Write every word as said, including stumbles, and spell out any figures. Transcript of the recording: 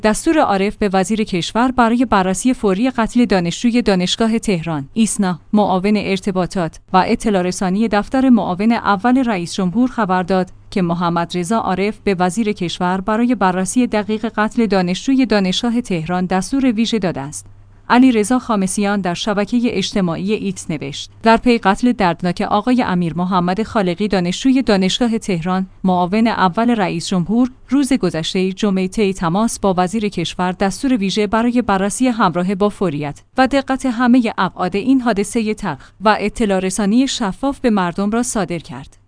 دستور عارف به وزیر کشور برای بررسی فوری قتل دانشجوی دانشگاه تهران. ایسنا، معاون ارتباطات و اطلاع رسانی دفتر معاون اول رئیس جمهور خبر داد که محمد رضا عارف به وزیر کشور برای بررسی دقیق قتل دانشجوی دانشگاه تهران دستور ویژه داده است. علیرضا خامسیان در شبکه اجتماعی ایکس نوشت: در پی قتل دردناک آقای امیر محمد خالقی دانشجوی دانشگاه تهران، معاون اول رئیس جمهور روز گذشته جمعه طی تماس با وزیر کشور دستور ویژه برای بررسی همراه با فوریت و دقت همه ابعاد این حادثه تلخ و اطلاع رسانی شفاف به مردم را صادر کرد.